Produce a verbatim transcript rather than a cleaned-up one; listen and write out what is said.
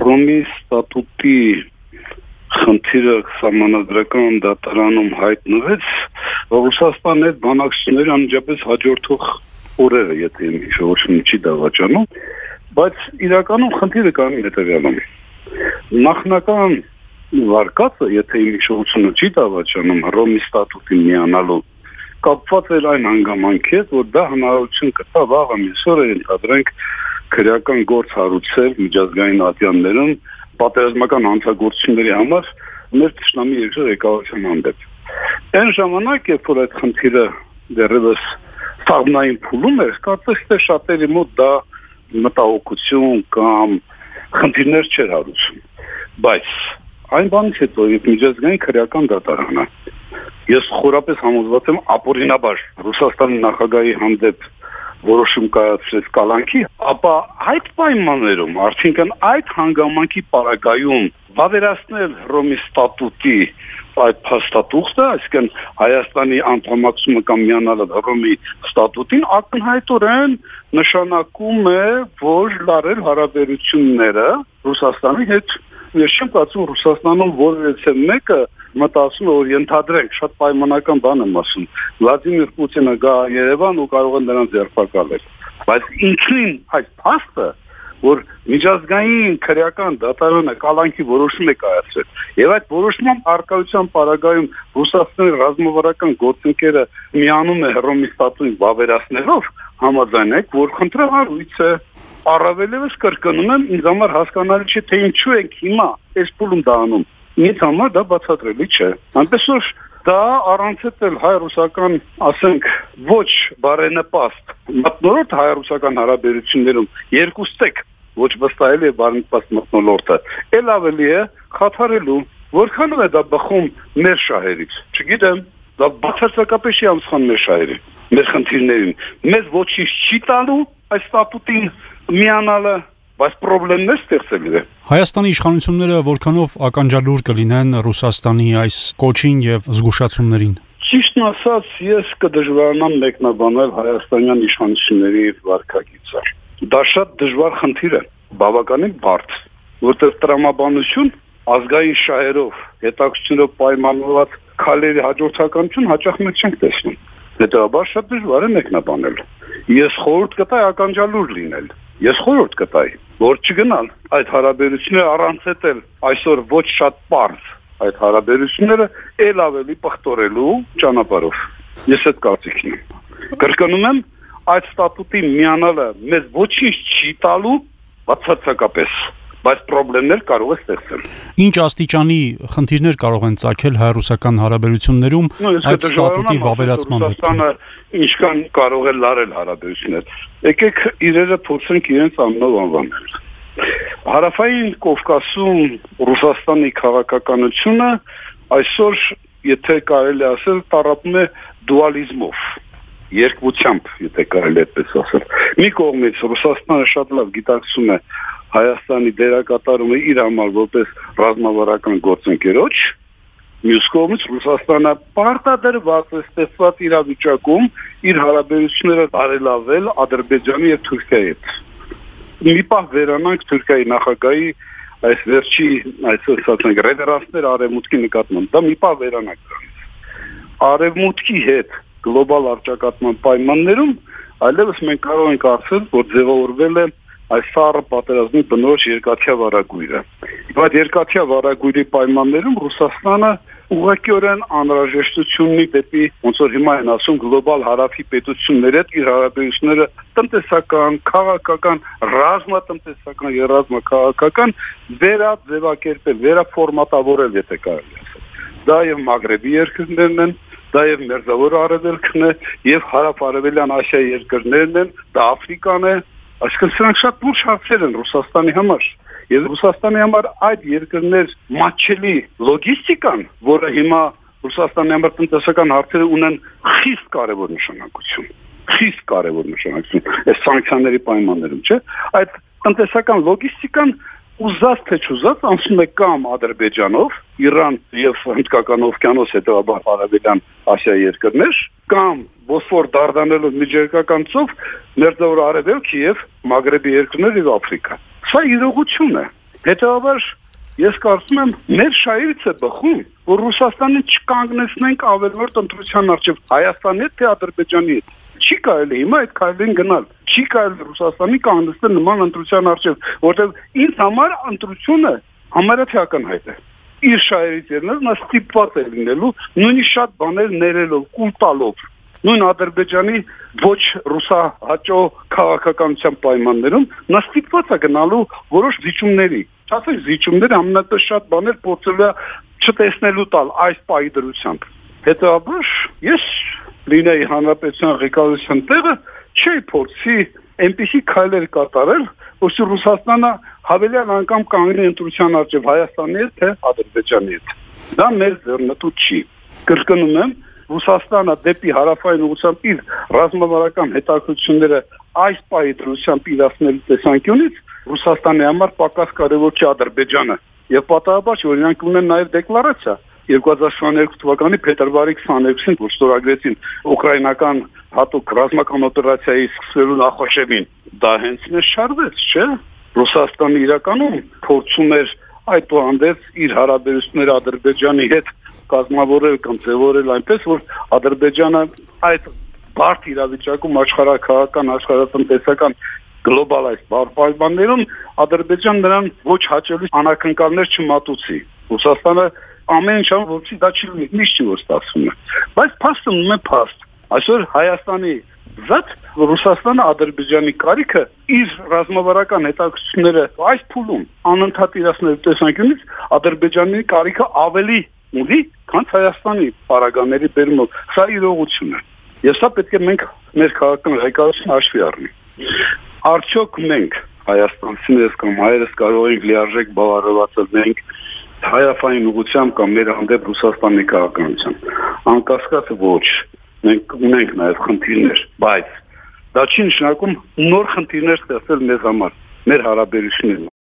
Հռոմի ստատուտի խնդիրը սահմանադրական դատարանում հայտնվեց, Ռուսաստանի հետ բանակցությունների անմիջապես հաջորդող օրերը, եթե իմ հիշողությունը չի դավաճանում, բայց իրականում խնդիրը կան հետևյալում։ Նախնական վարկածը, եթե իմ հիշողությունը չի դավաճանում, Հռոմի ստատուտին միանալու կապված էր այն հանգամանքի հետ, որ դա հնարավորություն կտա վաղը մյուս օրը ենթադրենք քրեական գործ հարուցել միջազգային ատյաններում պատերազմական հանցագործությունների համար մեր թշնամի երկրի ղեկավարության հանդեպ։ Այն ժամանակ, երբ որ այդ խնդիրը դեռևս սաղմնային փուլում էր, կարծես թե շատերի մոտ դա մտահոգություն կամ խնդիրներ չէր հարուցում։ Բայց այն բանից հետո, երբ միջազգային քրեական դատարանը, ես խորապես համոզված եմ ապօրինաբար Ռուսաստանի նախագահի հանդեպ որոշում կայացրեց կալանքի, ապա այդ պայմաններում, արդյունքն այդ հանգամանքի պարագայում վավերացնել Հռոմի ստատուտի այդ փաստաթուղթը, այսինքն Հայաստանի անդամակցումը կամ միանալը Հռոմի ստատուտին ակնհայտորեն նշանակում է, որ լարել հարաբերությունները Ռուսաստանի հետ։ Ես չեմ կարծում Ռուսաստանում որևէ մեկը մտածում է, որ ենթադրենք, շատ պայմանական բան եմ ասում, Վլադիմիր Պուտինը գա Երևան ու կարող է նրան ձերբակալել։ Բայց ինքնին այդ փաստը, որ միջազգային քրեական դատարանը կալանքի որոշում է կայացրել, եւ այդ որոշման արկայության պարագայում Ռուսաստանի ռազմավարական գործընկերը միանում է Հռոմի ստատուտին վավերացնելով, համաձայնեք, որ խնդրահարույց է։ Առավելևս կրկնում եմ, ինձ համար հասկանալի չէ, թե ինչու ենք հիմա այս փուլում դա անում։ Ինձ համար դա բացատրելի չէ։ Այնպես որ դա առանցել հայ-ռուսական, ասենք, ոչ բարենպաստ մթնոլորտ հայ-ռուսական հարաբերություններում երկուստեք ոչ վստահելի է բարենպաստ մթնոլորտը, ել ավելի է խաթարելու, որքանով է դա բխում մեր շահերից։ Չգիտեմ, դա բացարձակապես չի ամսխան մեր շահերին, մեր խնդիրներին։ Մեզ ոչինչ չի տալու այս ստատուտին միանալը, բայց խնդիրներ ստեղծել է։ Հայաստանի իշխանությունները որքանով ականջալուր կլինեն Ռուսաստանի այս կոչին եւ զգուշացումներին։ Ճիշտն ասած, ես կդժվարանամ մեկնաբանել հայաստանյան իշխանությունների վարքագիծը։ Դա շատ դժվար խնդիր է, բավականին բարդ, որտեղ տրամաբանություն ազգային շահերով, հետաքրքրությունով պայմանավորված քայլերի հաջորդականություն հաճախ մենք չենք տեսնում։ Հետևաբար շատ դժվար է մեկնաբանել։ Ես խորհուրդ կտայի ականջալուր լինել։ Ես խորհուրդ կտայի, որ չգնալ այդ հարաբերությունները առանցել այսօր ոչ շատ պարզ այդ հարաբերությունները ել ավելի պղտորելու ճանապարհով։ Ես այդ կարծիքն եմ։ Կրկնում եմ, այդ ստատուտի միանալը մեզ ոչինչ չի տալու բացարձակապես, բայց խնդիրներ կարող է ստեղծել։ Ինչ աստիճանի խնդիրներ կարող են ծագել հայ-ռուսական հարաբերություններում այդ ստատուտի վավերացման դեպքում։ Ինչքան կարող է լարել հարաբերություններ։ Եկեք իրերը փորձենք իրենց անունով անվանել։ Հարավային Կովկասում Ռուսաստանի քաղաքականությունը այսօր, եթե կարելի ասել, տառապում է դուալիզմով, երկվությամբ, եթե կարելի այդպես ասել։ Մի կողմից Ռուսաստանը շատ լավ գիտակցում է Հայաստանի դերակատարումը իր համար որպես ռազմավարական գործընկերոջ, մյուս կողմից Ռուսաստանը պարտադրված է ստեղծված իրավիճակում իր հարաբերությունները բարելավել Ադրբեջանի եւ Թուրքիայի հետ։ Մի պահ վերանանք Թուրքիայի նախագահի այս վերջի այսօր ասենք ռեվերանսներ արևմուտքի նկատմամբ։ Դա մի պահ վերանանք։ Արևմուտքի հետ գլոբալ առճակատման պայմաններում այլևս մենք կարող ենք ասել, որ ձևավորվել է այս սառը պատերազմի բնորոշ երկաթյա վարագույրը։ Բայց երկաթյա վարագույրի պայմաններում Ռուսաստանը ուղղակիորեն անհրաժեշտություն ունի դեպի, ոնց որ հիմա են ասում, գլոբալ հարավի պետությունների հետ իր հարաբերությունները տնտեսական, քաղաքական, ռազմատնտեսական եւ ռազմաքաղաքական վերաձևակերպել, վերաֆորմատավորել, եթե կարելի ասել։ Դա եւ Մագրեբի երկրներն են, դա եւ Մերձավոր Արևելքն է, եւ հարավ-արևելյան Ասիայի երկրներն են, դա Աֆրիկան է։ Այսինքն սրանք շատ լուրջ հարցեր են Ռուսաստանի համար։ Եվ Ռուսաստանի համար այդ երկրներ մատչելի լոգիստիկան, որը հիմա Ռուսաստանի համար տնտեսական հարցերը ունեն խիստ կարևոր նշանակություն։ Խիստ կարևոր նշանակություն։ Այս սանկցիաների պայմաններում, չէ՞։ Այդ տնտեսական լոգիստիկան ուզած թե չուզած անցնում է կամ Ադրբեջանով, Իրան եւ Հնդկական օվկիանոս, հետեւաբար արևելյան Ասիայի երկրներ, կամ Բոսֆոր դարդանելով միջերկրական ծով Մերձավոր Արևելք եւ Մագրեբի երկրներ եւ Աֆրիկա։ Սա իրողություն է։ Հետևաբար ես կարծում եմ մեր շահերից է բխում, որ Ռուսաստանին չկանգնեցնենք ավելորդ ընտրության առջև Հայաստանի հետ թե Ադրբեջանի հետ։ Չի կարելի հիմա այդ քայլին գնալ։ Չի կարելի Ռուսաստանի կանգնեցնել նման ընտրության առջև, որտեղ ինձ համար ընտրությունը համարյա ակնհայտ է։ Իր շահերից ելնելով նա ստիպված է լինելու նույնիսկ շատ բաներ ներելով, կուլ տալով։ Նույն Ադրբեջանի ոչ ռուսահաճո քաղաքականության պայմաններում նա ստիպված է գնալու որոշ զիջումների։ Չասեք զիջումներ ամենատես շատ բաներ փորձելու է չտեսնելու տալ այս պահի դրությամբ։ Հետո ես լինեի հանրապետության ղեկավարության տեղը չի փորձի այնպիսի քայլեր կատարել, որ Ռուսաստանը հավելյալ անգամ կանգնի ընտրության առջև Հայաստանի հետ թե Ադրբեջանի հետ։ Դա մեր ձեռնտու չի։ Կրկնում եմ, Ռուսաստանը դեպի հարավային ուղղությամբ իր ռազմավարական հետաքրքրությունները այս պահի դրությամբ իրացնելու տեսանկյունից Ռուսաստանի համար պակաս կարևոր չի Ադրբեջանը։ Եվ պատահաբար որ իրանք ունեն նաև դեկլարացիա երկու հազար քսաներկու թվականի փետրվարի քսաներկուսին, որ ստորագրեցին ուկրաինական հատուկ ռազմական օպերացիայի սկսվելու նախաշեմին։ Դա հենց մեզ շարվեց, չէ՞։ Ռուսաստանը իրականում փորձում էր այդուհանդերձ իր հարաբերությունները Ադրբեջանի հետ կազմավորել կամ ձևավորել այնպես, որ Ադրբեջանը այդ բարդ իրավիճակում աշխարհաքաղաքական, աշխարհատնտեսական գլոբալ այս պայմաններում Ադրբեջան նրան ոչ հաճելի անակնկալներ չմատուցի։ Ռուսաստանը ամեն ինչ անում, որպեսզի դա չի լինի, միշտ չի որ ստացվում է։ Բայց փաստը մնում է փաստ։ Այսօր Հայաստանի զատ Ռուսաստանը Ադրբեջանի կարիքը իր ռազմավարական հետաքրքրությունները այս փուլում անընդհատ իրացնելու տեսանկյունից Ադրբեջանի կարիքը ավելի ունի, քան Հայաստանի պարագաների բերումով։ Սա իրողություն է։ Եվ սա պետք է մենք մեր քաղաքական ղեկավարությունը հաշվի առնենք։ Արդյոք մենք հայաստանցիներս կամ հայերս կարող ենք լիարժեք բավարարվածել մենք հայաստանի ուղղությամբ կամ մեր հանդեպ Ռուսաստանի քաղաքականությամբ։ Անկասկած ոչ, մենք ունենք նաև խնդիրներ, բայց դա չի նշանակում նոր խնդիրներ ստեղծել մեզ համար, մեր հարաբերություններում,